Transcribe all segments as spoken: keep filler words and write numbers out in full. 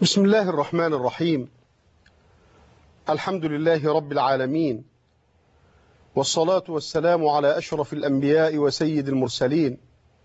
بسم الله الرحمن الرحيم. الحمد لله رب العالمين، والصلاة والسلام على أشرف الأنبياء وسيد المرسلين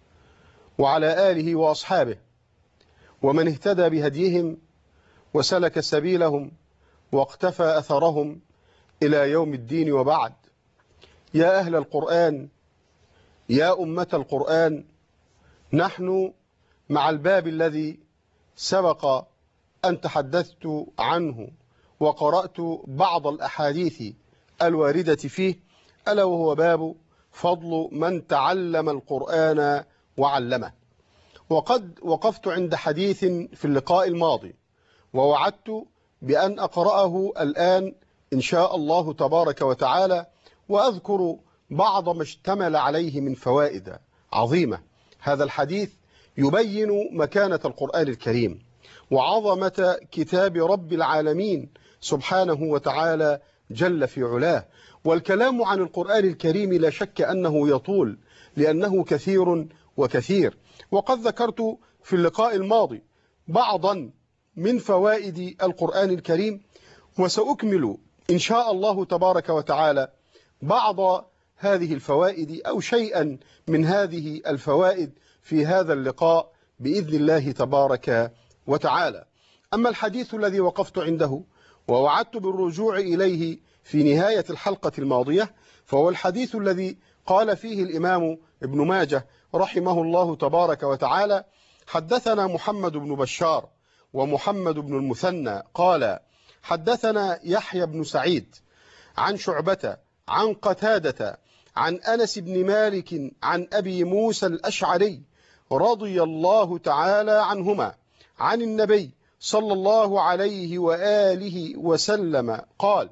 وعلى آله وأصحابه ومن اهتدى بهديهم وسلك سبيلهم واقتفى أثرهم إلى يوم الدين، وبعد. يا أهل القرآن، يا أمة القرآن، نحن مع الباب الذي سبق أن تحدثت عنه وقرأت بعض الأحاديث الواردة فيه، ألا وهو باب فضل من تعلم القرآن وعلمه. وقد وقفت عند حديث في اللقاء الماضي، ووعدت بأن أقرأه الآن إن شاء الله تبارك وتعالى، وأذكر بعض ما اشتمل عليه من فوائد عظيمة. هذا الحديث يبين مكانة القرآن الكريم وعظمة كتاب رب العالمين سبحانه وتعالى جل في علاه. والكلام عن القرآن الكريم لا شك أنه يطول، لأنه كثير وكثير، وقد ذكرت في اللقاء الماضي بعضا من فوائد القرآن الكريم، وسأكمل إن شاء الله تبارك وتعالى بعض هذه الفوائد أو شيئا من هذه الفوائد في هذا اللقاء بإذن الله تبارك وتعالى. أما الحديث الذي وقفت عنده ووعدت بالرجوع إليه في نهاية الحلقة الماضية، فهو الحديث الذي قال فيه الإمام ابن ماجه رحمه الله تبارك وتعالى: حدثنا محمد بن بشار ومحمد بن المثنى قال حدثنا يحيى بن سعيد عن شعبة عن قتادة عن أنس بن مالك عن أبي موسى الأشعري رضي الله تعالى عنهما عن النبي صلى الله عليه وآله وسلم قال: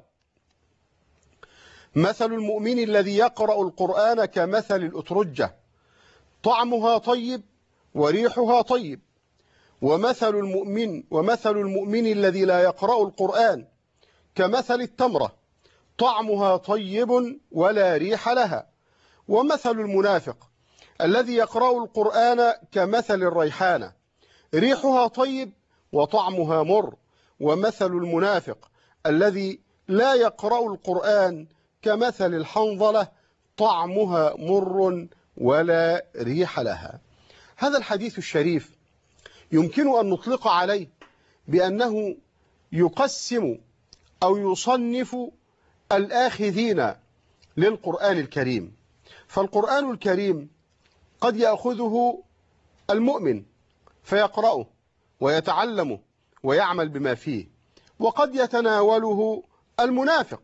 مثل المؤمن الذي يقرأ القرآن كمثل الأترجة، طعمها طيب وريحها طيب. ومثل المؤمن ومثل المؤمن الذي لا يقرأ القرآن كمثل التمرة، طعمها طيب ولا ريح لها. ومثل المنافق الذي يقرأ القرآن كمثل الريحانة، ريحها طيب وطعمها مر. ومثل المنافق الذي لا يقرأ القرآن كمثل الحنظلة، طعمها مر ولا ريح لها. هذا الحديث الشريف يمكن أن نطلق عليه بأنه يقسم أو يصنف الآخذين للقرآن الكريم. فالقرآن الكريم قد يأخذه المؤمن فيقرأه ويتعلمه ويعمل بما فيه، وقد يتناوله المنافق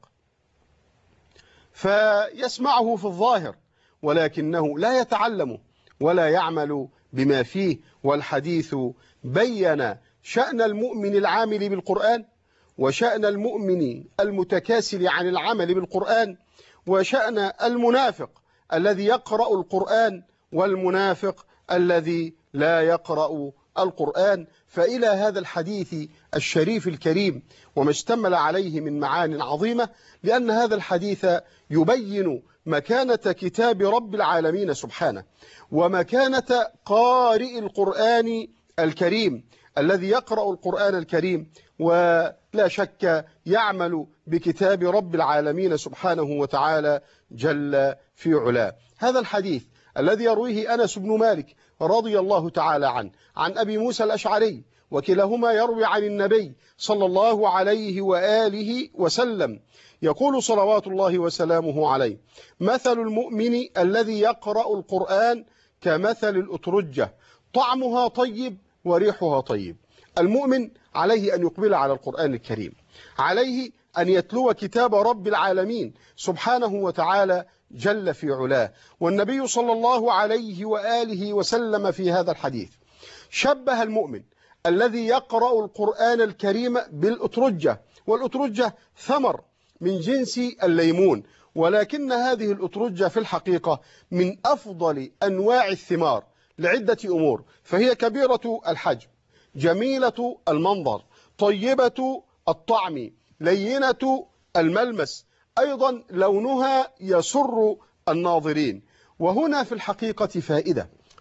فيسمعه في الظاهر ولكنه لا يتعلمه ولا يعمل بما فيه. والحديث بين شأن المؤمن العامل بالقرآن، وشأن المؤمن المتكاسل عن العمل بالقرآن، وشأن المنافق الذي يقرأ القرآن والمنافق الذي لا يقرأ القرآن. فإلى هذا الحديث الشريف الكريم وما اشتمل عليه من معان عظيمة، لأن هذا الحديث يبين مكانة كتاب رب العالمين سبحانه، ومكانة قارئ القرآن الكريم الذي يقرأ القرآن الكريم ولا شك يعمل بكتاب رب العالمين سبحانه وتعالى جل في علاه. هذا الحديث الذي يرويه أنس بن مالك رضي الله تعالى عنه عن أبي موسى الأشعري، وكلاهما يروي عن النبي صلى الله عليه وآله وسلم، يقول صلوات الله وسلامه عليه: مثل المؤمن الذي يقرأ القرآن كمثل الأترجة، طعمها طيب وريحها طيب. المؤمن عليه أن يقبل على القرآن الكريم، عليه أن يتلو كتاب رب العالمين سبحانه وتعالى جل في علاه. والنبي صلى الله عليه وآله وسلم في هذا الحديث شبه المؤمن الذي يقرأ القرآن الكريم بالأترجة، والأترجة ثمر من جنس الليمون، ولكن هذه الأترجة في الحقيقة من أفضل أنواع الثمار لعدة أمور، فهي كبيرة الحجم، جميلة المنظر، طيبة الطعم، لينة الملمس، أيضا لونها يسر الناظرين. وهنا في الحقيقة فائدة،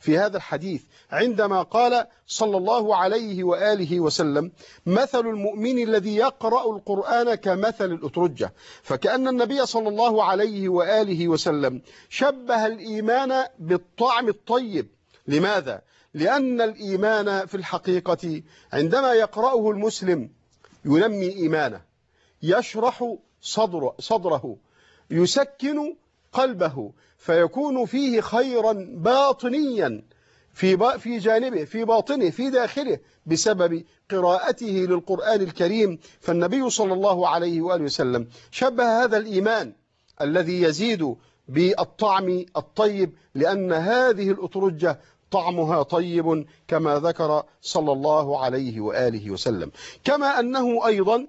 في هذا الحديث عندما قال صلى الله عليه وآله وسلم: مثل المؤمن الذي يقرأ القرآن كمثل الأترجة. فكأن النبي صلى الله عليه وآله وسلم شبه الإيمان بالطعم الطيب. لماذا؟ لأن الإيمان في الحقيقة عندما يقرأه المسلم ينمي إيمانه، يشرح صدره, صدره يسكن قلبه، فيكون فيه خيرا باطنيا في في جانبه، في باطنه، في داخله، بسبب قراءته للقرآن الكريم. فالنبي صلى الله عليه وآله وسلم شبه هذا الإيمان الذي يزيد بالطعم الطيب، لأن هذه الأترجة طعمها طيب كما ذكر صلى الله عليه وآله وسلم. كما أنه أيضا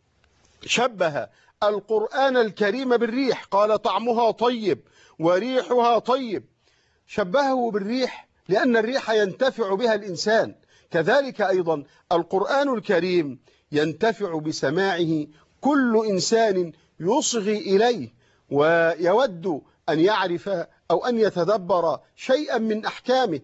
شبه القرآن الكريم بالريح، قال: طعمها طيب وريحها طيب. شبهه بالريح لأن الريح ينتفع بها الإنسان، كذلك أيضا القرآن الكريم ينتفع بسماعه كل إنسان يصغي إليه ويود أن يعرف أو أن يتدبر شيئا من أحكامه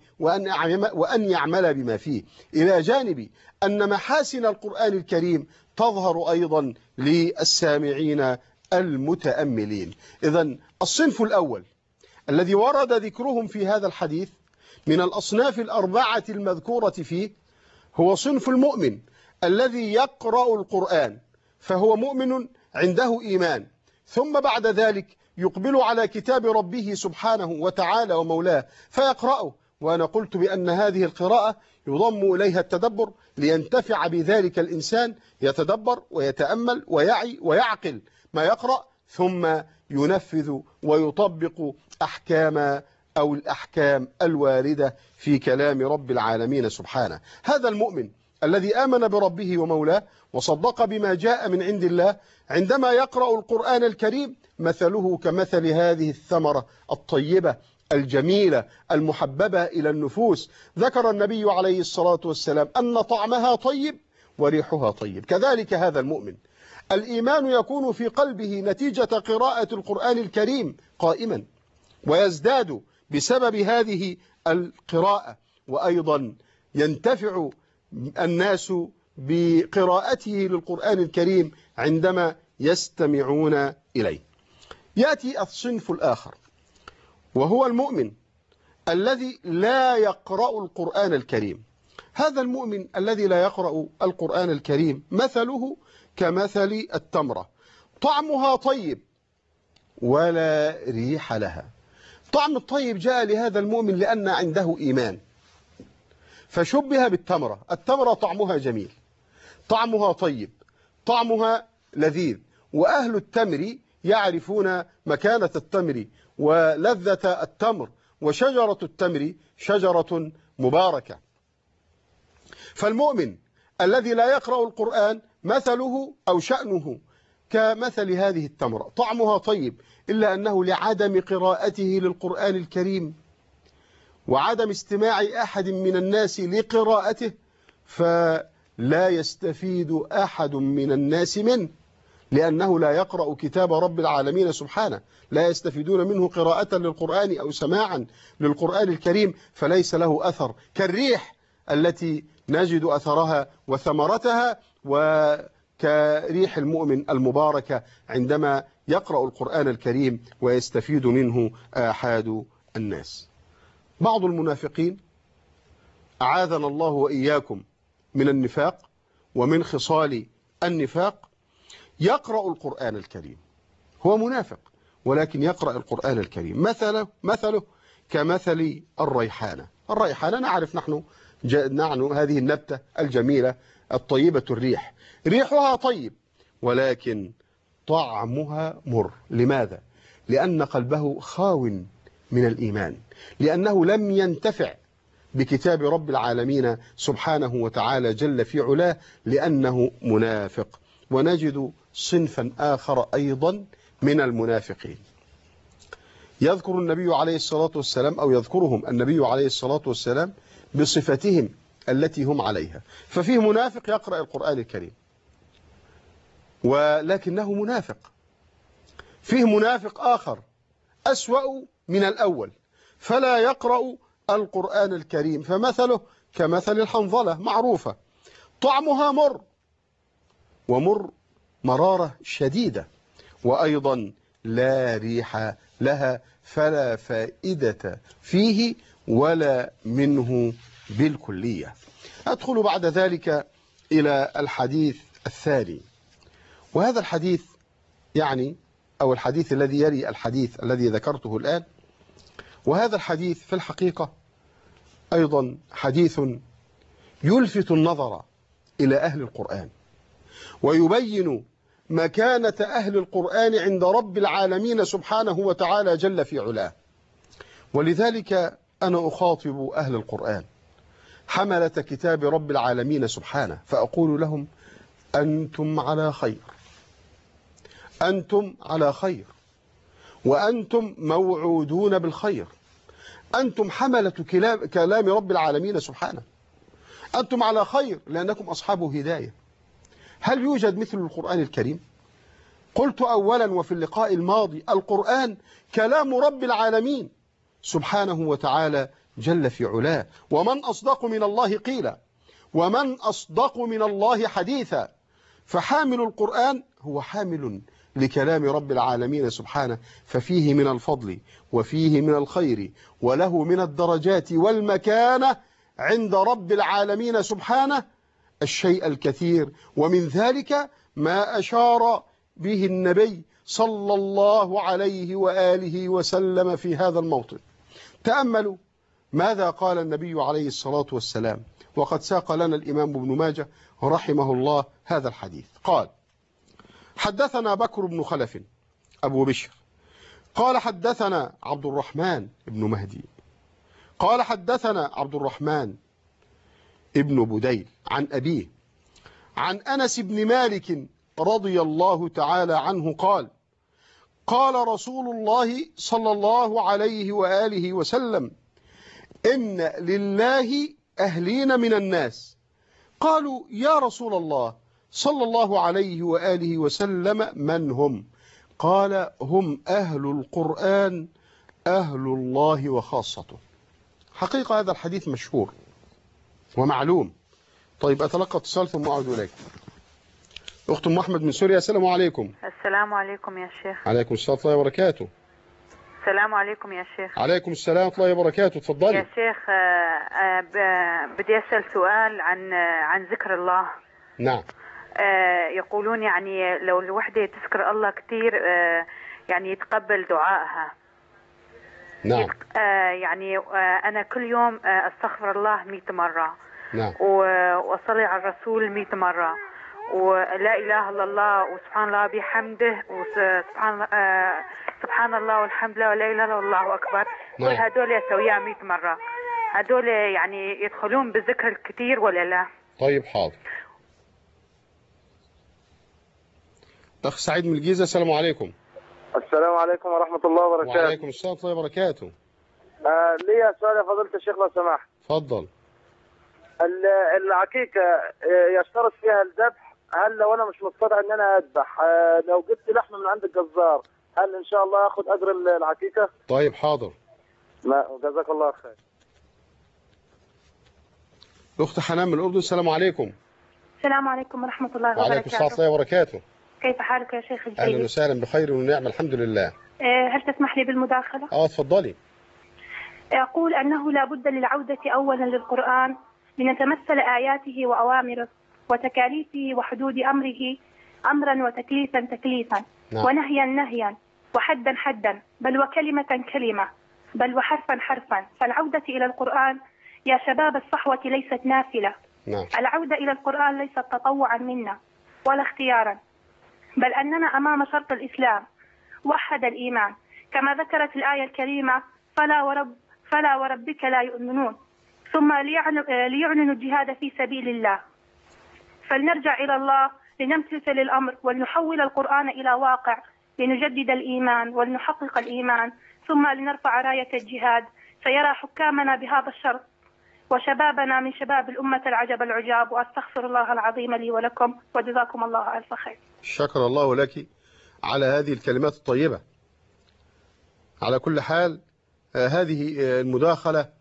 وأن يعمل بما فيه، إلى جانب أن محاسن القرآن الكريم تظهر أيضا للسامعين المتأملين. إذن الصنف الأول الذي ورد ذكرهم في هذا الحديث من الأصناف الأربعة المذكورة فيه هو صنف المؤمن الذي يقرأ القرآن، فهو مؤمن عنده إيمان، ثم بعد ذلك يقبل على كتاب ربه سبحانه وتعالى ومولاه فيقرأه. وأنا قلت بأن هذه القراءة يضم إليها التدبر لينتفع بذلك الإنسان، يتدبر ويتأمل ويعي ويعقل ما يقرأ، ثم ينفذ ويطبق أحكام أو الأحكام الواردة في كلام رب العالمين سبحانه. هذا المؤمن الذي آمن بربه ومولاه وصدق بما جاء من عند الله عندما يقرأ القرآن الكريم مثله كمثل هذه الثمرة الطيبة الجميلة المحببة إلى النفوس. ذكر النبي عليه الصلاة والسلام أن طعمها طيب وريحها طيب. كذلك هذا المؤمن الإيمان يكون في قلبه نتيجة قراءة القرآن الكريم قائما، ويزداد بسبب هذه القراءة، وأيضا ينتفع الناس بقراءته للقرآن الكريم عندما يستمعون إليه. يأتي الصنف الآخر وهو المؤمن الذي لا يقرأ القرآن الكريم. هذا المؤمن الذي لا يقرأ القرآن الكريم مثله كمثل التمرة، طعمها طيب ولا ريح لها. طعم الطيب جاء لهذا المؤمن لأن عنده إيمان، فشبه بالتمرة. التمرة طعمها جميل، طعمها طيب، طعمها لذيذ، وأهل التمر يعرفون مكانة التمر ولذة التمر، وشجرة التمر شجرة مباركة. فالمؤمن الذي لا يقرأ القرآن مثله أو شأنه كمثل هذه التمرة، طعمها طيب، إلا أنه لعدم قراءته للقرآن الكريم وعدم استماع أحد من الناس لقراءته فلا يستفيد أحد من الناس منه، لأنه لا يقرأ كتاب رب العالمين سبحانه، لا يستفيدون منه قراءة للقرآن أو سماعا للقرآن الكريم، فليس له أثر كالريح التي نجد أثرها وثمرتها، وكريح المؤمن المباركة عندما يقرأ القرآن الكريم ويستفيد منه آحاد الناس. بعض المنافقين أعاذنا الله وإياكم من النفاق ومن خصال النفاق يقرأ القرآن الكريم، هو منافق ولكن يقرأ القرآن الكريم. مثله مثله كمثل الريحانة. الريحانة نعرف نحن نحن هذه النبتة الجميلة الطيبة الريح، ريحها طيب ولكن طعمها مر. لماذا؟ لأن قلبه خاو من الإيمان، لأنه لم ينتفع بكتاب رب العالمين سبحانه وتعالى جل في علاه، لأنه منافق. ونجد صنفا آخر أيضا من المنافقين يذكر النبي عليه الصلاة والسلام أو يذكرهم النبي عليه الصلاة والسلام بصفتهم التي هم عليها. ففيه منافق يقرأ القرآن الكريم ولكنه منافق. فيه منافق آخر أسوأ من الأول، فلا يقرأ القرآن الكريم، فمثله كمثل الحنظلة معروفة، طعمها مر، ومر مرارة شديدة، وأيضا لا ريح لها، فلا فائدة فيه ولا منه بالكلية. أدخل بعد ذلك إلى الحديث الثاني، وهذا الحديث يعني أو الحديث الذي يلي الحديث الذي ذكرته الآن، وهذا الحديث في الحقيقة أيضا حديث يلفت النظر إلى أهل القرآن، ويبين مكانة أهل القرآن عند رب العالمين سبحانه وتعالى جل في علاه. ولذلك أنا أخاطب أهل القرآن حملة كتاب رب العالمين سبحانه، فأقول لهم: أنتم على خير، أنتم على خير، وأنتم موعودون بالخير، أنتم حملة كلام رب العالمين سبحانه، أنتم على خير لأنكم أصحاب هداية. هل يوجد مثل القرآن الكريم؟ قلت أولا وفي اللقاء الماضي: القرآن كلام رب العالمين سبحانه وتعالى جل في علاه، ومن أصدق من الله قيلا، ومن أصدق من الله حديثا. فحامل القرآن هو حامل لكلام رب العالمين سبحانه، ففيه من الفضل وفيه من الخير وله من الدرجات والمكانة عند رب العالمين سبحانه الشيء الكثير، ومن ذلك ما أشار به النبي صلى الله عليه وآله وسلم في هذا الموطن. تأملوا ماذا قال النبي عليه الصلاة والسلام، وقد ساق لنا الإمام ابن ماجه رحمه الله هذا الحديث. قال: حدثنا بكر بن خلف أبو بشر قال حدثنا عبد الرحمن بن مهدي قال حدثنا عبد الرحمن ابن بديل عن أبيه عن أنس بن مالك رضي الله تعالى عنه قال: قال رسول الله صلى الله عليه وآله وسلم: إن لله أهلين من الناس. قالوا: يا رسول الله صلى الله عليه وآله وسلم من هم؟ قال: هم أهل القرآن، أهل الله وخاصته. حقيقة هذا الحديث مشهور ومعلوم. طيب أتلقى اتصال ثم أعود إليك. أخت أم أحمد من سوريا، السلام عليكم. السلام عليكم يا شيخ. عليكم السلام ورحمة الله وبركاته. السلام عليكم يا شيخ. عليكم السلام ورحمة الله وبركاته، تفضلي. يا شيخ بدي أسأل سؤال عن عن ذكر الله. نعم. يقولون يعني لو الوحدة تذكر الله كثير يعني يتقبل دعائها. نعم. يعني أنا كل يوم أستغفر الله مئة مرة. نعم. وأصلي على الرسول مئة مرة، ولا إله إلا الله وسبحان الله بحمده وسبحان الله سبحان الله والحمد لله ولا إله إلا الله أكبر. نعم. كل هدول أسويها مئة مرة. هدول يعني يدخلون بالذكر الكثير ولا لا؟ طيب حاضر. أخ سعيد من الجيزة، السلام عليكم. السلام عليكم ورحمة الله وبركاته. وعليكم السلام ورحمة الله وبركاته. آه لي سؤال يا فضيلة الشيخ لو سمحت. تفضل. العقيقة يشترط فيها الذبح، هل لو أنا مش مستطيع إن أنا أذبح لو جبت لحمة من عند الجزار هل إن شاء الله آخذ أجر العقيقة؟ طيب حاضر. ما جزاك الله خير. الأخت حنان من الأردن، السلام عليكم. السلام عليكم ورحمة الله وبركاته. وعليكم السلام ورحمة الله وبركاته. كيف حالك يا شيخ الجليل؟ أهلا وسهلا، بخير ونعم الحمد لله. هل تسمح لي بالمداخلة؟ اه اتفضلي. أقول أنه لا بد للعودة أولا للقرآن لنتمثل آياته وأوامره وتكاليفه وحدود أمره أمرا وتكليفا تكليفا. نعم. ونهيا نهيا وحدا حدا، بل وكلمة كلمة، بل وحرفا حرفا. فالعودة إلى القرآن يا شباب الصحوة ليست نافلة. نعم. العودة إلى القرآن ليست تطوعا منا ولا اختيارا، بل أننا أمام شرط الإسلام وحد الإيمان كما ذكرت الآية الكريمة: فلا ورب فلا وربك لا يؤمنون، ثم ليعلنوا الجهاد في سبيل الله. فلنرجع إلى الله لنمتثل الأمر ولنحول القرآن إلى واقع لنجدد الإيمان ولنحقق الإيمان، ثم لنرفع راية الجهاد. سيرى حكامنا بهذا الشرط وشبابنا من شباب الأمة العجب العجاب. وأستغفر الله العظيم لي ولكم وجزاكم الله ألف خير. شكر الله لك على هذه الكلمات الطيبة. على كل حال هذه المداخلة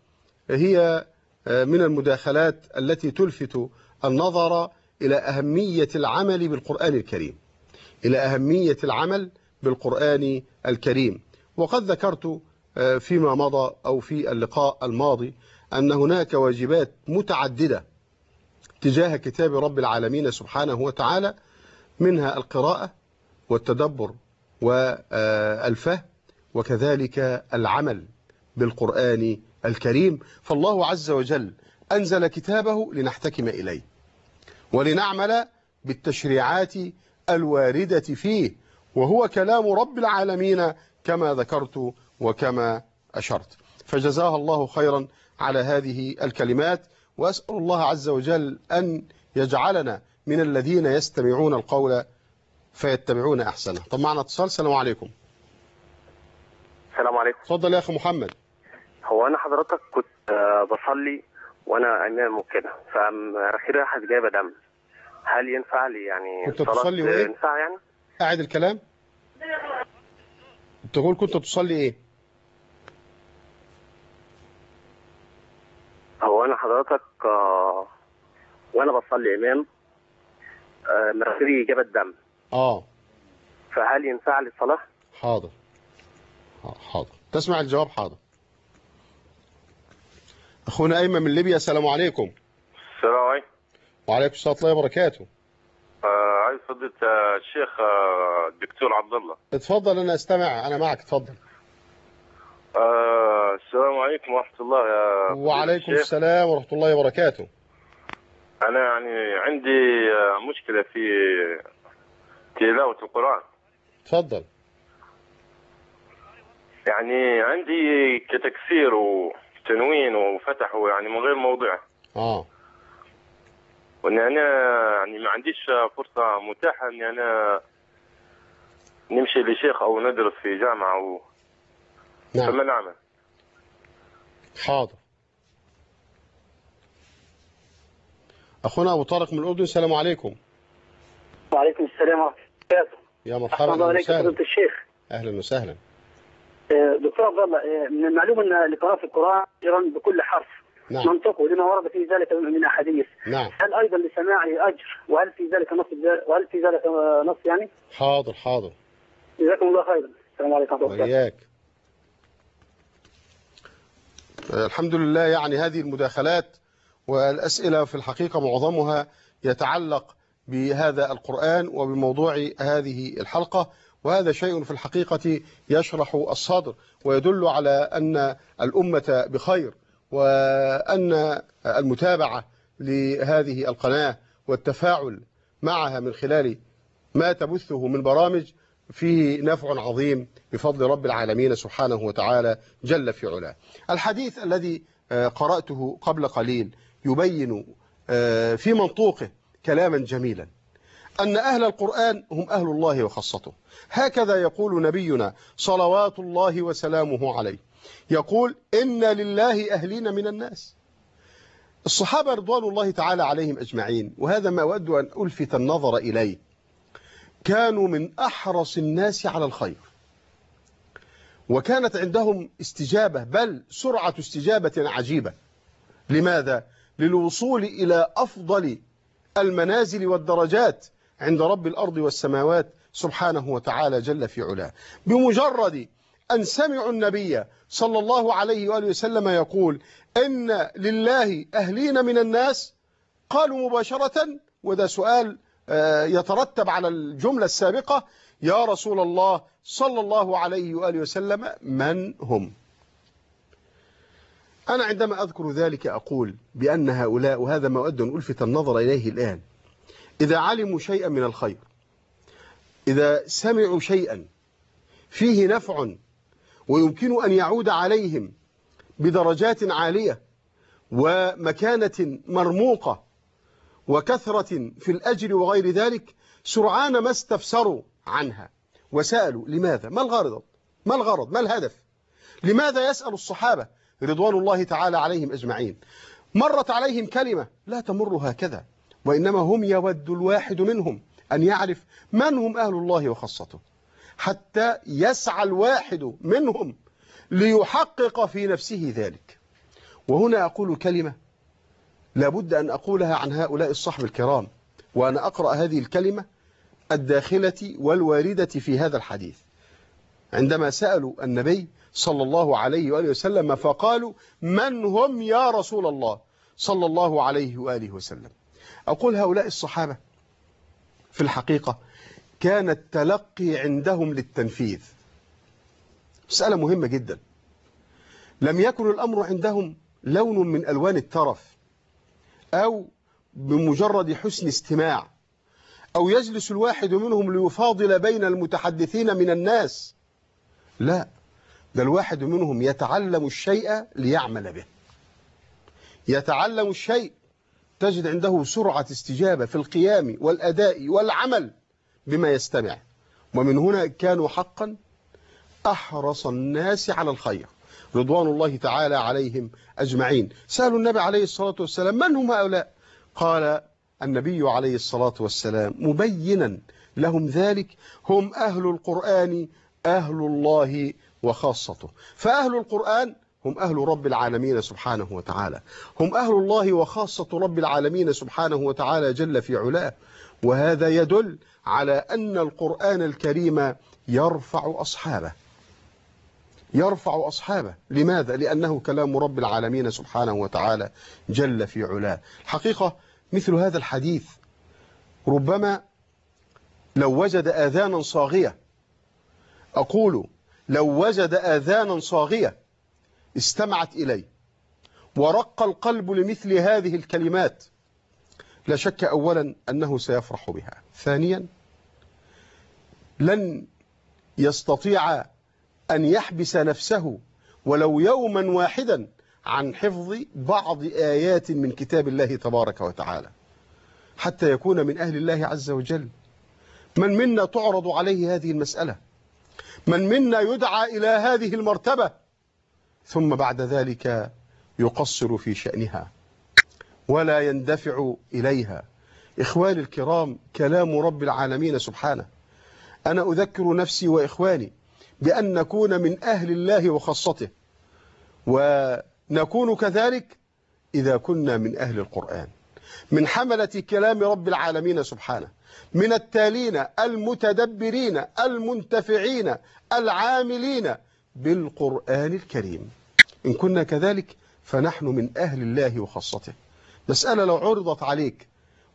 هي من المداخلات التي تلفت النظر إلى أهمية العمل بالقرآن الكريم إلى أهمية العمل بالقرآن الكريم. وقد ذكرت فيما مضى أو في اللقاء الماضي أن هناك واجبات متعددة تجاه كتاب رب العالمين سبحانه وتعالى، منها القراءة والتدبر والفهم وكذلك العمل بالقرآن الكريم. فالله عز وجل أنزل كتابه لنحتكم إليه ولنعمل بالتشريعات الواردة فيه، وهو كلام رب العالمين كما ذكرت وكما أشرت. فجزاها الله خيرا على هذه الكلمات، وأسأل الله عز وجل أن يجعلنا من الذين يستمعون القول فيتبعون أحسنه. طب معنا اتصال. السلام عليكم. السلام عليكم. اتفضل يا أخي محمد. هو أنا حضرتك كنت بصلي وأنا أمام وكده، فأخيرا واحد جايبة دم، هل ينفع لي يعني كنت تصلي وإيه؟ ينفع يعني؟ قاعد الكلام؟ تقول كنت تصلي إيه؟ هو أنا حضرتك آه وأنا بصلي إمام آه مناخيري جابت دم. آه فهل ينفع لي الصلاة؟ حاضر حاضر تسمع الجواب. حاضر. أخونا أيمن من ليبيا. السلام عليكم. السلام عليكم. وعليكم السلام ورحمة الله وبركاته. آه عايز فضيلة الشيخ آه الدكتور عبد الله. اتفضل أنا أستمع، أنا معك. اتفضل. آه السلام عليكم ورحمة الله يا وعليكم السلام ورحمة الله وبركاته. أنا يعني عندي مشكلة في تلاوة القرآن. اتفضل. يعني عندي كتكسير وتنوين وفتح يعني من غير موضع. اه وان انا يعني ما عنديش فرصة متاحة ان انا نمشي لشيخ او ندرس في جامعة او نعم. فما نعمل؟ حاضر. اخونا ابو طارق من الاردن. السلام عليكم. وعليكم السلام ورحمة الله وبركاته. يا مرحبا. الله عليك وسهلا. فضيلة الشيخ. اهلا وسهلا. دكتور عبد الله، من المعلوم ان لقراءة القرآن يرن بكل حرف نعم. منطقه لما ورد في ذلك من احاديث. نعم. هل ايضا لسماعه اجر؟ وهل في ذلك نص وهل في ذلك نص يعني؟ حاضر حاضر. جزاكم الله خيرا. السلام عليكم ورحمة الله وبركاته. وإياك. الحمد لله. يعني هذه المداخلات والأسئلة في الحقيقة معظمها يتعلق بهذا القرآن وبموضوع هذه الحلقة، وهذا شيء في الحقيقة يشرح الصدر ويدل على أن الأمة بخير، وأن المتابعة لهذه القناة والتفاعل معها من خلال ما تبثه من برامج فيه نفع عظيم بفضل رب العالمين سبحانه وتعالى جل في علاه. الحديث الذي قرأته قبل قليل يبين في منطوقه كلاما جميلا، أن أهل القرآن هم أهل الله وخاصته. هكذا يقول نبينا صلوات الله وسلامه عليه، يقول إن لله أهلين من الناس. الصحابة رضوان الله تعالى عليهم أجمعين، وهذا ما أود أن ألفت النظر إليه، كانوا من أحرص الناس على الخير، وكانت عندهم استجابة، بل سرعة استجابة عجيبة. لماذا؟ للوصول إلى أفضل المنازل والدرجات عند رب الأرض والسماوات سبحانه وتعالى جل في علاه. بمجرد أن سمعوا النبي صلى الله عليه وآله وسلم يقول إن لله أهلين من الناس، قالوا مباشرة، وده سؤال يترتب على الجملة السابقة، يا رسول الله صلى الله عليه وآله وسلم من هم؟ أنا عندما أذكر ذلك أقول بأن هؤلاء، وهذا ما أود أن ألفت النظر إليه الآن، إذا علموا شيئا من الخير، إذا سمعوا شيئا فيه نفع ويمكن أن يعود عليهم بدرجات عالية ومكانة مرموقة وكثرة في الأجر وغير ذلك، سرعان ما استفسروا عنها وسألوا لماذا؟ ما الغرض؟ ما الغرض؟ ما الهدف؟ لماذا يسأل الصحابة رضوان الله تعالى عليهم أجمعين؟ مرت عليهم كلمة لا تمر هكذا، وإنما هم يود الواحد منهم أن يعرف من هم أهل الله وخاصته، حتى يسعى الواحد منهم ليحقق في نفسه ذلك. وهنا أقول كلمة لابد أن أقولها عن هؤلاء الصحب الكرام، وأنا أقرأ هذه الكلمة الداخلة والواردة في هذا الحديث. عندما سألوا النبي صلى الله عليه وآله وسلم فقالوا من هم يا رسول الله صلى الله عليه وآله وسلم، أقول هؤلاء الصحابة في الحقيقة كان التلقي عندهم للتنفيذ. مسألة مهمة جدا. لم يكن الأمر عندهم لون من ألوان الترف أو بمجرد حسن استماع، أو يجلس الواحد منهم ليفاضل بين المتحدثين من الناس. لا، ده الواحد منهم يتعلم الشيء ليعمل به. يتعلم الشيء تجد عنده سرعة استجابة في القيام والأداء والعمل بما يستمع. ومن هنا كانوا حقا أحرص الناس على الخير رضوان الله تعالى عليهم أجمعين. سألوا النبي عليه الصلاة والسلام من هم هؤلاء؟ قال النبي عليه الصلاة والسلام مبينا لهم ذلك هم أهل القرآن أهل الله وخاصته. فأهل القرآن هم أهل رب العالمين سبحانه وتعالى، هم أهل الله وخاصة رب العالمين سبحانه وتعالى جل في علاه. وهذا يدل على أن القرآن الكريم يرفع أصحابه يرفع أصحابه لماذا؟ لأنه كلام رب العالمين سبحانه وتعالى جل في علاه. حقيقة مثل هذا الحديث ربما لو وجد آذانا صاغية، أقول لو وجد آذانا صاغية استمعت إليه ورق القلب لمثل هذه الكلمات، لا شك أولا أنه سيفرح بها. ثانيا لن يستطيع أن يحبس نفسه ولو يوما واحدا عن حفظ بعض آيات من كتاب الله تبارك وتعالى حتى يكون من أهل الله عز وجل. من منا تعرض عليه هذه المسألة، من منا يدعى إلى هذه المرتبة، ثم بعد ذلك يقصر في شأنها ولا يندفع إليها. إخواني الكرام، كلام رب العالمين سبحانه. أنا أذكر نفسي وإخواني بأن نكون من أهل الله وخاصته، ونكون كذلك إذا كنا من أهل القرآن، من حملة كلام رب العالمين سبحانه، من التالين المتدبرين المنتفعين العاملين بالقرآن الكريم. إن كنا كذلك فنحن من أهل الله وخاصته. مسألة لو عرضت عليك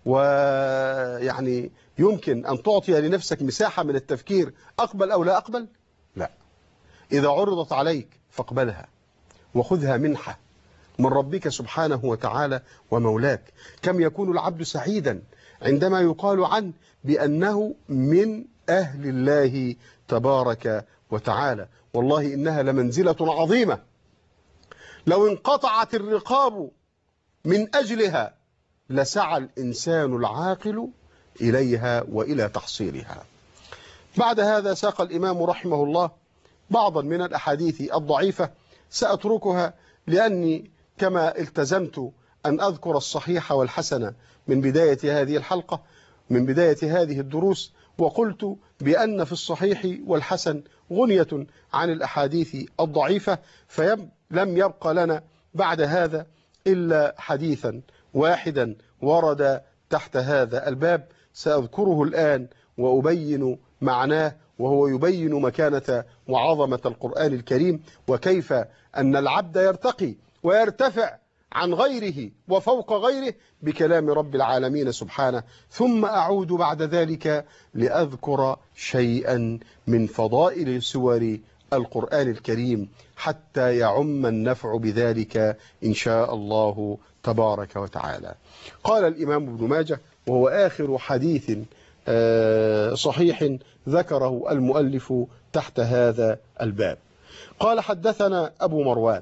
ويعني يمكن أن تعطي لنفسك مساحة من التفكير أقبل أو لا أقبل؟ لا. إذا عرضت عليك فاقبلها وخذها منحة من ربك سبحانه وتعالى ومولاك. كم يكون العبد سعيدا عندما يقال عنه بأنه من أهل الله تبارك وتعالى. والله إنها لمنزلة عظيمة لو انقطعت الرقاب من أجلها لسعى الإنسان العاقل إليها وإلى تحصيلها. بعد هذا ساق الإمام رحمه الله بعضا من الأحاديث الضعيفة، سأتركها لأني كما التزمت أن أذكر الصحيح والحسن من بداية هذه الحلقة من بداية هذه الدروس، وقلت بأن في الصحيح والحسن غنية عن الأحاديث الضعيفة، فلم يبقى لنا بعد هذا إلا حديثا واحدا ورد تحت هذا الباب سأذكره الآن وأبين معناه، وهو يبين مكانة وعظمة القرآن الكريم وكيف أن العبد يرتقي ويرتفع عن غيره وفوق غيره بكلام رب العالمين سبحانه. ثم أعود بعد ذلك لأذكر شيئا من فضائل سور القرآن الكريم حتى يعم النفع بذلك إن شاء الله تبارك وتعالى. قال الإمام ابن ماجه وهو آخر حديث صحيح ذكره المؤلف تحت هذا الباب، قال حدثنا أبو مروان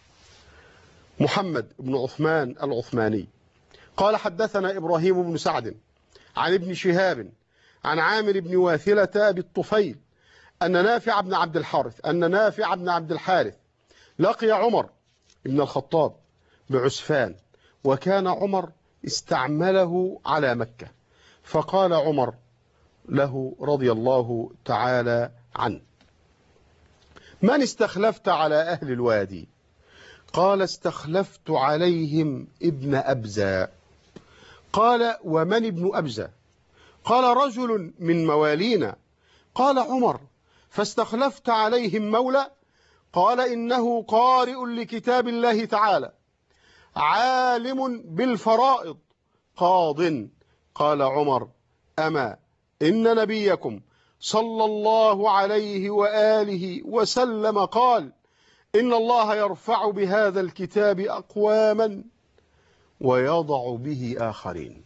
محمد بن عثمان العثماني قال حدثنا إبراهيم بن سعد عن ابن شهاب عن عامر بن واثلة بالطفيل أن نافع بن عبد الحارث أن نافع بن عبد الحارث لقي عمر بن الخطاب بعسفان، وكان عمر استعمله على مكة، فقال عمر له رضي الله تعالى عنه: من استخلفت على أهل الوادي؟ قال استخلفت عليهم ابن أبزة. قال ومن ابن أبزة؟ قال رجل من موالينا. قال عمر فاستخلفت عليهم مولى؟ قال إنه قارئ لكتاب الله تعالى عالم بالفرائض قاض. قال عمر أما إن نبيكم صلى الله عليه وآله وسلم قال إن الله يرفع بهذا الكتاب أقواما ويضع به آخرين.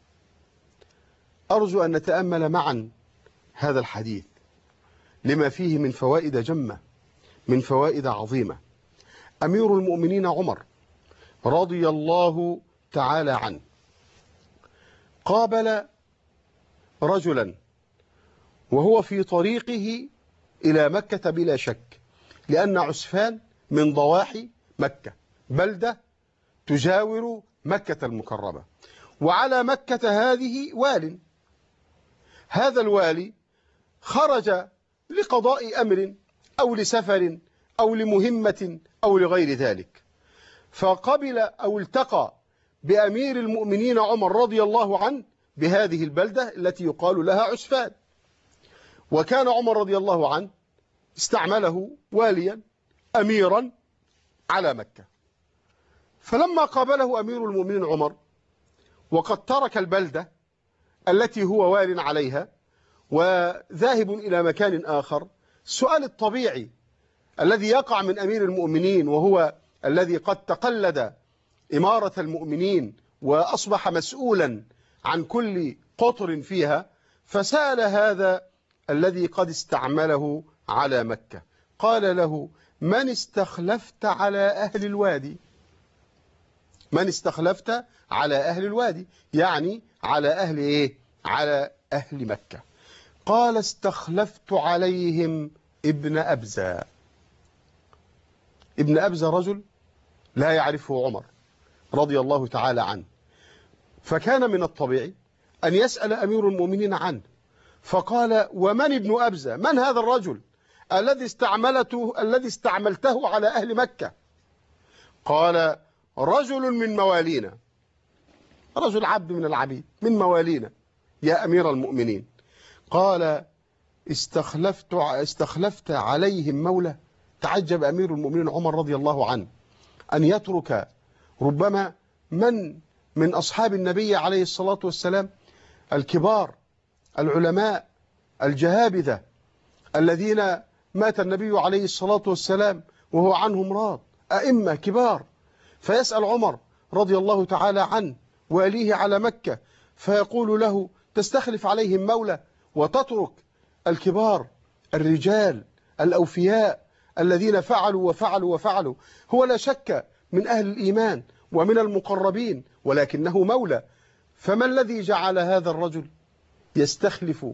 أرجو أن نتأمل معا هذا الحديث لما فيه من فوائد جمة، من فوائد عظيمة. أمير المؤمنين عمر رضي الله تعالى عنه قابل رجلا وهو في طريقه إلى مكة بلا شك، لأن عسفان من ضواحي مكة، بلدة تجاور مكة المكرمة، وعلى مكة هذه وال. هذا الوالي خرج لقضاء أمر أو لسفر أو لمهمة أو لغير ذلك، فقبل أو التقى بأمير المؤمنين عمر رضي الله عنه بهذه البلدة التي يقال لها عسفان. وكان عمر رضي الله عنه استعمله واليا أميرا على مكة. فلما قابله أمير المؤمنين عمر وقد ترك البلدة التي هو وال عليها وذاهب إلى مكان آخر، السؤال الطبيعي الذي يقع من أمير المؤمنين وهو الذي قد تقلد إمارة المؤمنين وأصبح مسؤولا عن كل قطر فيها، فسأل هذا الذي قد استعمله على مكة، قال له من استخلفت على أهل الوادي؟ من استخلفت على أهل الوادي يعني على أهل إيه؟ على أهل مكة. قال استخلفت عليهم ابن أبزة. ابن أبزة رجل لا يعرفه عمر رضي الله تعالى عنه، فكان من الطبيعي أن يسأل أمير المؤمنين عنه، فقال ومن ابن أبزة؟ من هذا الرجل الذي استعملته الذي استعملته على أهل مكة؟ قال رجل من موالينا، رجل عبد من العبيد من موالينا يا أمير المؤمنين. قال استخلفت استخلفت عليهم مولى. تعجب أمير المؤمنين عمر رضي الله عنه أن يترك ربما من من أصحاب النبي عليه الصلاة والسلام الكبار العلماء الجهابذة الذين مات النبي عليه الصلاة والسلام وهو عنهم راض، أئمة كبار، فيسأل عمر رضي الله تعالى عنه واليه على مكة فيقول له تستخلف عليهم مولى وتترك الكبار الرجال الأوفياء الذين فعلوا وفعلوا وفعلوا. هو لا شك من أهل الإيمان ومن المقربين ولكنه مولى، فما الذي جعل هذا الرجل يستخلف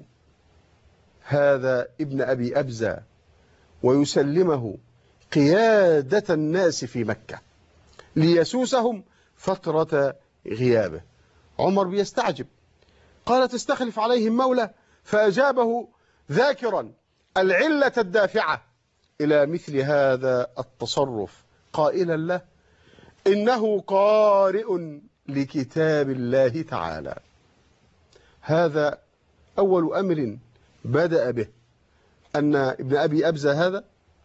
هذا ابن أبي أبزة ويسلمه قيادة الناس في مكة ليسوسهم فترة غيابه؟ عمر بيستعجب، قال تستخلف عليهم مولى، فأجابه ذاكرا العلة الدافعة إلى مثل هذا التصرف قائلا له إنه قارئ لكتاب الله تعالى. هذا أول أمر بدأ به، أن ابن أبي أبزة هذا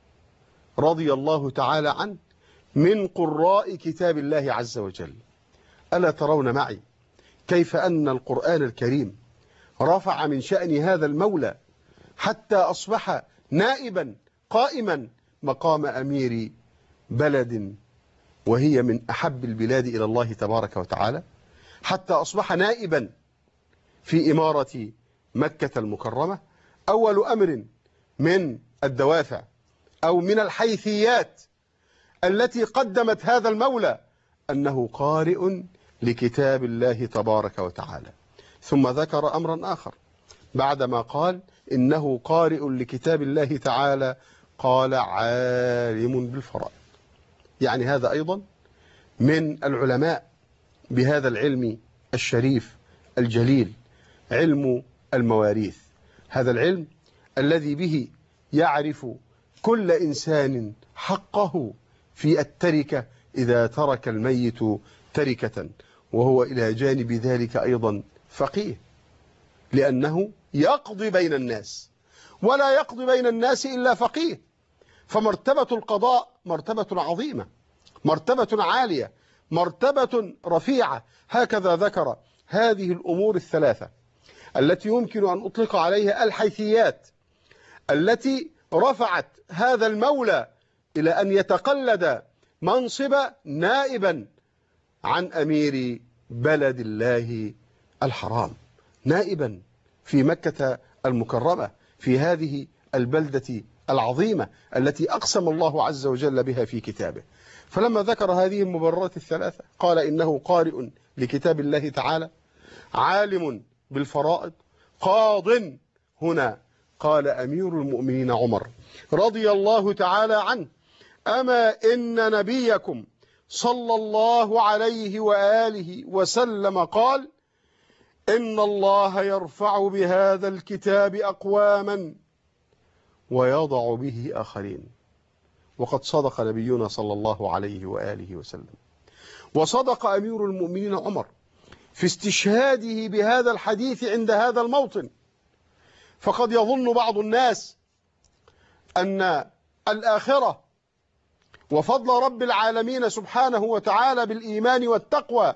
رضي الله تعالى عنه من قراء كتاب الله عز وجل. ألا ترون معي كيف أن القرآن الكريم رفع من شأن هذا المولى حتى أصبح نائبا قائما مقام أمير بلد وهي من أحب البلاد إلى الله تبارك وتعالى، حتى أصبح نائبا في إمارة مكة المكرمة. أول أمر من الدوافع أو من الحيثيات التي قدمت هذا المولى أنه قارئ لكتاب الله تبارك وتعالى. ثم ذكر أمرا آخر بعدما قال إنه قارئ لكتاب الله تعالى، قال عالم بالفرائض، يعني هذا أيضا من العلماء بهذا العلم الشريف الجليل، علم المواريث. هذا العلم الذي به يعرف كل إنسان حقه في التركة إذا ترك الميت تركة، وهو إلى جانب ذلك أيضا فقيه، لأنه يقضي بين الناس، ولا يقضي بين الناس إلا فقيه. فمرتبة القضاء مرتبة عظيمة، مرتبة عالية، مرتبة رفيعة. هكذا ذكر هذه الأمور الثلاثة التي يمكن أن أطلق عليها الحيثيات التي رفعت هذا المولى إلى أن يتقلد منصب نائبا عن أمير بلد الله الحرام، نائبا في مكة المكرمة، في هذه البلدة العظيمة التي أقسم الله عز وجل بها في كتابه. فلما ذكر هذه المبررات الثلاثة قال إنه قارئ لكتاب الله تعالى، عالم بالفرائض، قاض. هنا قال أمير المؤمنين عمر رضي الله تعالى عنه: أما إن نبيكم صلى الله عليه وآله وسلم قال: إن الله يرفع بهذا الكتاب أقواما ويضع به آخرين. وقد صدق نبينا صلى الله عليه وآله وسلم، وصدق أمير المؤمنين عمر في استشهاده بهذا الحديث عند هذا الموطن. فقد يظن بعض الناس أن الآخرة وفضل رب العالمين سبحانه وتعالى بالإيمان والتقوى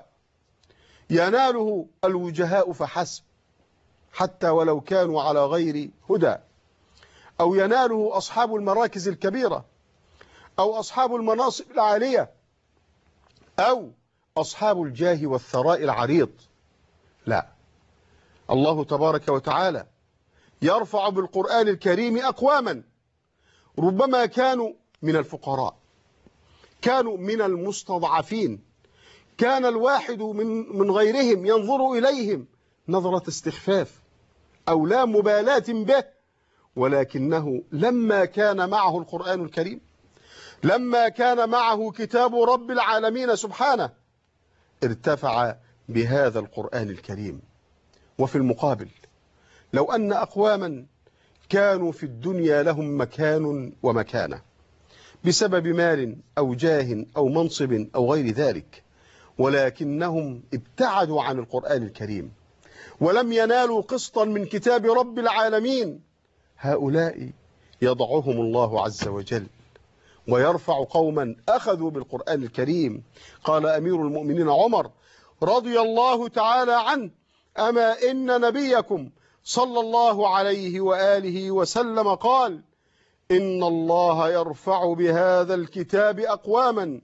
يناله الوجهاء فحسب، حتى ولو كانوا على غير هدى، أو يناله أصحاب المراكز الكبيرة، أو أصحاب المناصب العالية، أو أصحاب الجاه والثراء العريض. لا، الله تبارك وتعالى يرفع بالقرآن الكريم أقواما ربما كانوا من الفقراء، كانوا من المستضعفين، كان الواحد من من غيرهم ينظر إليهم نظرة استخفاف أو لا مبالاة به، ولكنه لما كان معه القرآن الكريم، لما كان معه كتاب رب العالمين سبحانه، ارتفع بهذا القرآن الكريم. وفي المقابل لو أن أقواما كانوا في الدنيا لهم مكان ومكانة بسبب مال أو جاه أو منصب أو غير ذلك، ولكنهم ابتعدوا عن القرآن الكريم ولم ينالوا قسطا من كتاب رب العالمين، هؤلاء يضعهم الله عز وجل ويرفع قوما أخذوا بالقرآن الكريم. قال أمير المؤمنين عمر رضي الله تعالى عنه: أما إن نبيكم صلى الله عليه وآله وسلم قال: إن الله يرفع بهذا الكتاب أقواما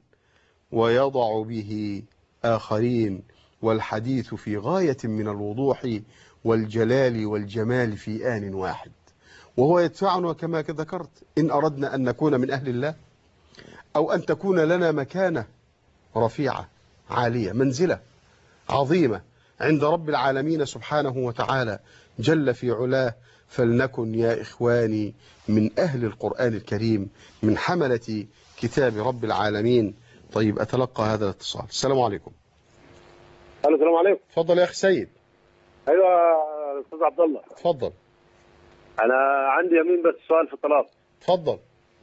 ويضع به آخرين. والحديث في غاية من الوضوح والجلال والجمال في آن واحد، وهو يدفعنا كما ذكرت إن أردنا أن نكون من أهل الله، أو أن تكون لنا مكانة رفيعة عالية، منزلة عظيمة عند رب العالمين سبحانه وتعالى جل في علاه، فلنكن يا إخواني من أهل القرآن الكريم، من حملة كتاب رب العالمين. طيب، أتلقى هذا الاتصال. السلام عليكم. السلام عليكم. تفضل يا أخي سيد. ايوه استاذ عبد الله. تفضل. انا عندي يمين بس سؤال في الطلاق. تفضل.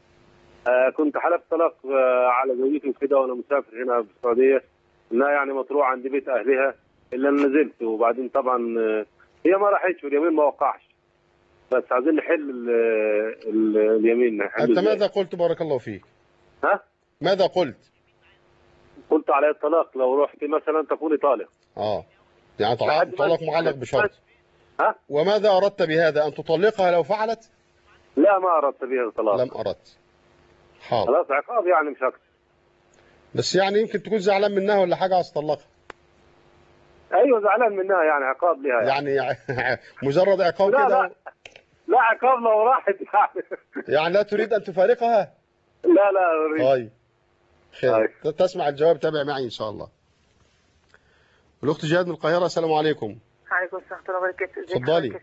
آه كنت حلفت طلاق آه على زوجتي وكده وانا مسافر هنا في السعوديه، انها يعني مطروحه عند بيت اهلها، الا انا نزلت وبعدين طبعا آه هي ما راحتش واليمين ما وقعش، بس عايزين نحل ال ال اليمين. انت ماذا قلت بارك الله فيك؟ ها؟ ماذا قلت؟ قلت على الطلاق لو رحت مثلا تكوني طالق. اه يعني طلاق معلق بشرط. ها؟ وماذا أردت بهذا؟ أن تطلقها لو فعلت؟ لا، ما أردت بهذا الطلاق. لم أردت. حاضر. خلاص عقاب يعني مش أكثر. بس يعني يمكن تكون زعلان منها ولا حاجة عايز تطلقها. أيوه زعلان منها، يعني عقاب لها يعني, يعني مجرد عقاب لا كده. لا لا عقاب لو راحت يعني. يعني لا تريد أن تفارقها؟ لا لا أريد. طيب خير، تسمع الجواب، تابع معي إن شاء الله. الأخت جهاد من القاهرة. السلام عليكم. عليكم السلام ورحمة الله وبركاته. اتفضلي.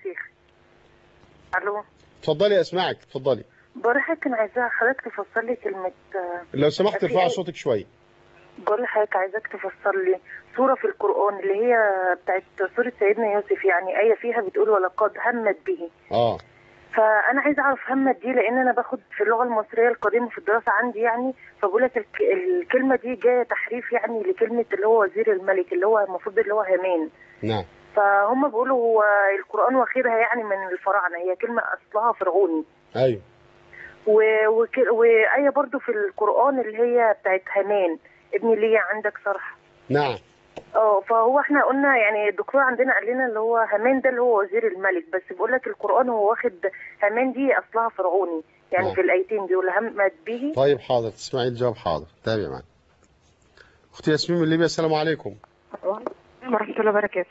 الو. اتفضلي اسمعك، اتفضلي. بقول لحضرتك انا عايزاه حضرتك تفسر لي كلمة. لو سمحت ارفعي صوتك شوية. بقول لحضرتك عايزاك تفسر لي سورة في القرآن اللي هي بتاعت سورة سيدنا يوسف، يعني آية فيها بتقول ولقد همت به. اه فانا عايزه اعرف همت دي، لان انا باخد في اللغه المصريه القديمه في الدراسه عندي يعني، فبقول لك الك- الكلمه دي جايه تحريف يعني لكلمه اللي هو وزير الملك اللي هو المفروض اللي هو هامان. نعم. فهم بيقولوا هو القران واخدها يعني من الفراعنه، هي كلمه اصلها فرعوني. ايوه. و- وك- وآية برضو في القرآن اللي هي بتاعت هامان ابني ليا عندك صرح. نعم. اه فهو احنا قلنا يعني الدكتور عندنا قال لنا اللي هو هامان ده اللي هو وزير الملك، بس بيقول لك القرآن هو واخد هامان دي أصلها فرعوني يعني. نعم. في الآيتين دول همت به. طيب حاضر، تسمعي الجواب. حاضر، تابع معي. اختي ياسمين من ليبيا، السلام عليكم. ورحمة الله وبركاته.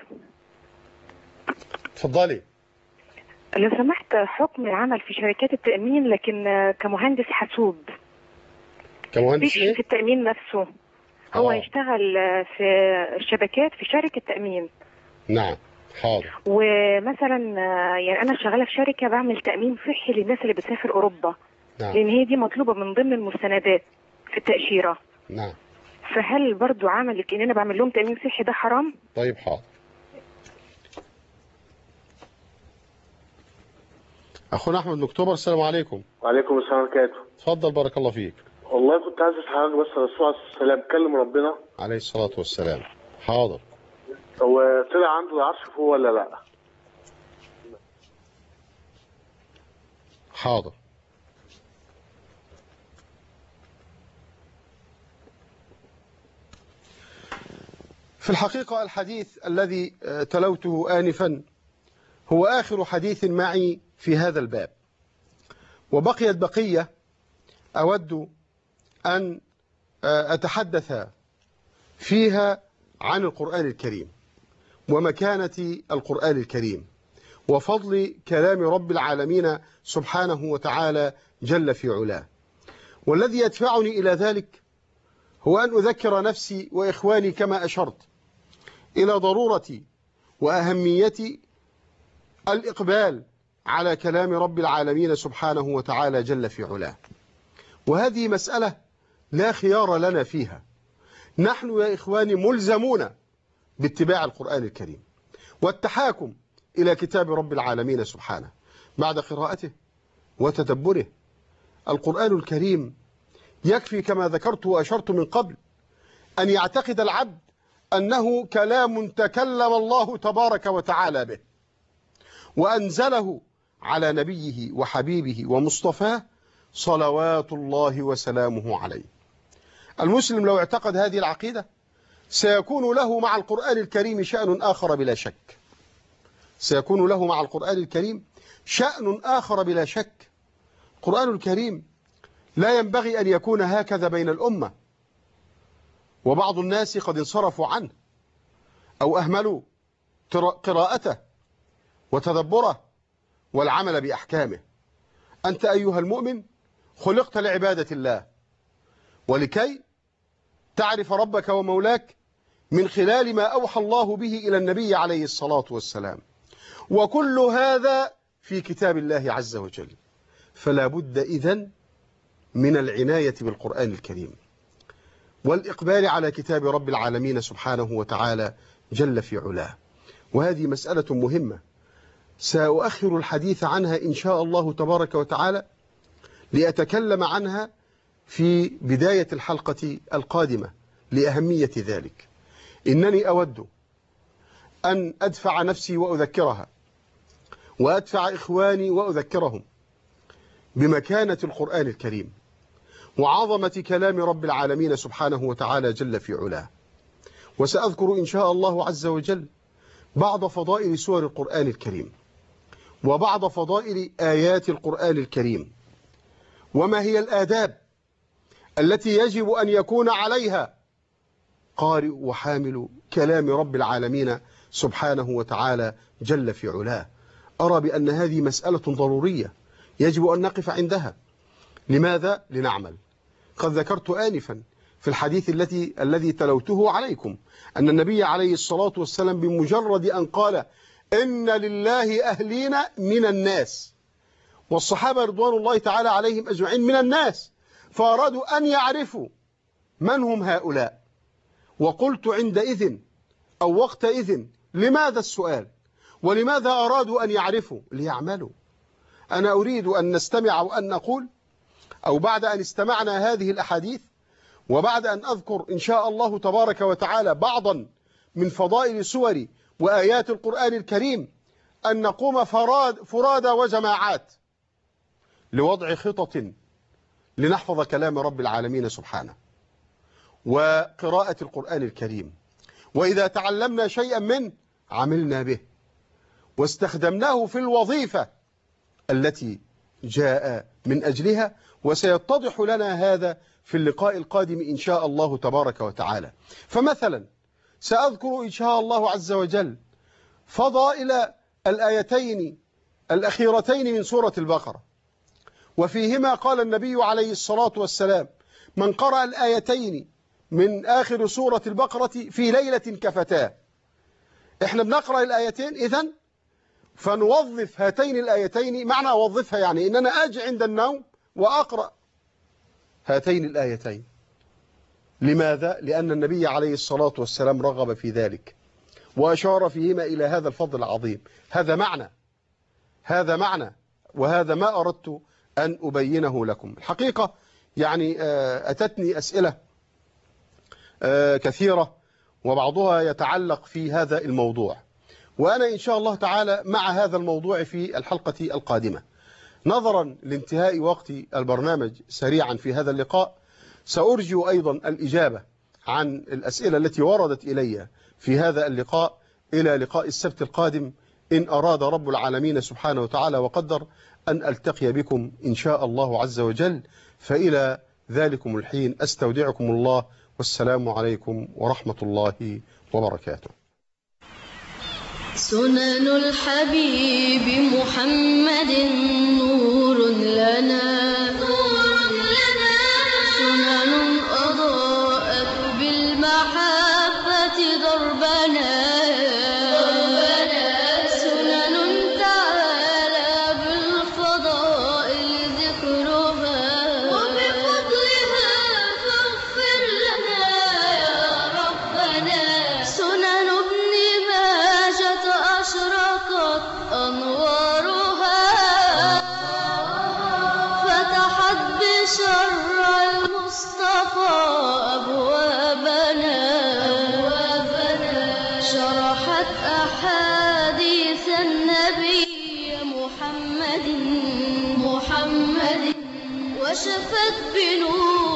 اتفضلي. لو سمحت، حكم العمل في شركات التأمين لكن كمهندس حاسوب. كمهندس مش ايه؟ في التأمين نفسه، هو آه. يشتغل في الشبكات في شركة تأمين. نعم. حاضر. ومثلا يعني أنا شغالة في شركة بعمل تأمين صحي للناس اللي بتسافر أوروبا. نعم. لأن هي دي مطلوبة من ضمن المستندات في التأشيرة. نعم. فهل برضو عمل ان انا بعمل لهم تأمين صحي ده حرام؟ طيب حاضر. اخونا احمد من اكتوبر، السلام عليكم. وعليكم السلام ورحمة الله وبركاته. اتفضل، بارك الله فيك. والله كنت عايز اسال حضرتك بس الرسول عليه الصلاه والسلام كلم ربنا عليه الصلاة والسلام. حاضر. هو طلع عنده العرش فوق ولا لا؟ حاضر. في الحقيقة الحديث الذي تلوته آنفا هو آخر حديث معي في هذا الباب، وبقيت بقية أود أن أتحدث فيها عن القرآن الكريم ومكانة القرآن الكريم وفضل كلام رب العالمين سبحانه وتعالى جل في علاه. والذي يدفعني إلى ذلك هو أن أذكر نفسي وإخواني كما أشرت إلى ضرورة وأهمية الإقبال على كلام رب العالمين سبحانه وتعالى جل في علاه. وهذه مسألة لا خيار لنا فيها. نحن يا إخواني ملزمون باتباع القرآن الكريم والتحاكم إلى كتاب رب العالمين سبحانه بعد قراءته وتدبره. القرآن الكريم يكفي كما ذكرت وأشرت من قبل أن يعتقد العبد أنه كلام تكلم الله تبارك وتعالى به وأنزله على نبيه وحبيبه ومصطفاه صلوات الله وسلامه عليه. المسلم لو اعتقد هذه العقيدة سيكون له مع القرآن الكريم شأن آخر بلا شك. سيكون له مع القرآن الكريم شأن آخر بلا شك. القرآن الكريم لا ينبغي أن يكون هكذا بين الأمة، وبعض الناس قد انصرفوا عنه أو أهملوا قراءته وتدبره والعمل بأحكامه. أنت أيها المؤمن خلقت لعبادة الله ولكي تعرف ربك ومولاك من خلال ما أوحى الله به إلى النبي عليه الصلاة والسلام، وكل هذا في كتاب الله عز وجل. فلا بد إذن من العناية بالقرآن الكريم والإقبال على كتاب رب العالمين سبحانه وتعالى جل في علاه. وهذه مسألة مهمة سأؤخر الحديث عنها إن شاء الله تبارك وتعالى لأتكلم عنها في بداية الحلقة القادمة لأهمية ذلك. إنني أود أن أدفع نفسي وأذكرها وأدفع إخواني وأذكرهم بمكانة القرآن الكريم وعظمة كلام رب العالمين سبحانه وتعالى جل في علاه. وسأذكر إن شاء الله عز وجل بعض فضائل سور القرآن الكريم وبعض فضائل آيات القرآن الكريم، وما هي الآداب التي يجب أن يكون عليها قارئ وحامل كلام رب العالمين سبحانه وتعالى جل في علاه. أرى بأن هذه مسألة ضرورية يجب أن نقف عندها. لماذا؟ لنعمل. قد ذكرت آنفا في الحديث الذي الذي تلوته عليكم أن النبي عليه الصلاة والسلام بمجرد أن قال إن لله أهلين من الناس، والصحابة رضوان الله تعالى عليهم أجمعين من الناس، فأرادوا أن يعرفوا من هم هؤلاء. وقلت عندئذ أو وقتئذ لماذا السؤال؟ ولماذا أرادوا أن يعرفوا؟ ليعملوا. أنا أريد أن نستمع وأن نقول، أو بعد أن استمعنا هذه الأحاديث وبعد أن أذكر إن شاء الله تبارك وتعالى بعضا من فضائل سور وآيات القرآن الكريم، أن نقوم فراد فرادى وجماعات لوضع خطط لنحفظ كلام رب العالمين سبحانه وقراءة القرآن الكريم، وإذا تعلمنا شيئا منه عملنا به واستخدمناه في الوظيفة التي جاء من أجلها، وسيتضح لنا هذا في اللقاء القادم إن شاء الله تبارك وتعالى. فمثلا سأذكر إن شاء الله عز وجل فضائل الآيتين الأخيرتين من سورة البقرة، وفيهما قال النبي عليه الصلاة والسلام: من قرأ الآيتين من آخر سورة البقرة في ليلة كفتاه. احنا بنقرأ الآيتين إذن فنوظف هاتين الآيتين. معنى أوظفها يعني إن أنا أجي عند النوم وأقرأ هاتين الآيتين. لماذا؟ لأن النبي عليه الصلاة والسلام رغب في ذلك وأشار فيهما إلى هذا الفضل العظيم. هذا معنى هذا معنى وهذا ما أردت أن أبينه لكم. الحقيقة يعني أتتني أسئلة كثيرة وبعضها يتعلق في هذا الموضوع، وأنا إن شاء الله تعالى مع هذا الموضوع في الحلقة القادمة. نظرا لانتهاء وقت البرنامج سريعا في هذا اللقاء، سأرجو أيضا الإجابة عن الأسئلة التي وردت إلي في هذا اللقاء إلى لقاء السبت القادم إن أراد رب العالمين سبحانه وتعالى وقدر أن ألتقي بكم إن شاء الله عز وجل. فإلى ذلكم الحين أستودعكم الله، والسلام عليكم ورحمة الله وبركاته. سنن الحبيب محمد نور لنا، سنن أضاءت بالمحبة دربنا، سنن تعالى بالفضائل ذكرها، وبفضلها فاغفر لنا يا ربنا. سنن ابن ماجة أشرقت أنوارها، فتحت بشرع المصطفى أبوابنا، شرحت أحاديث النبي محمد محمد وشفت بنور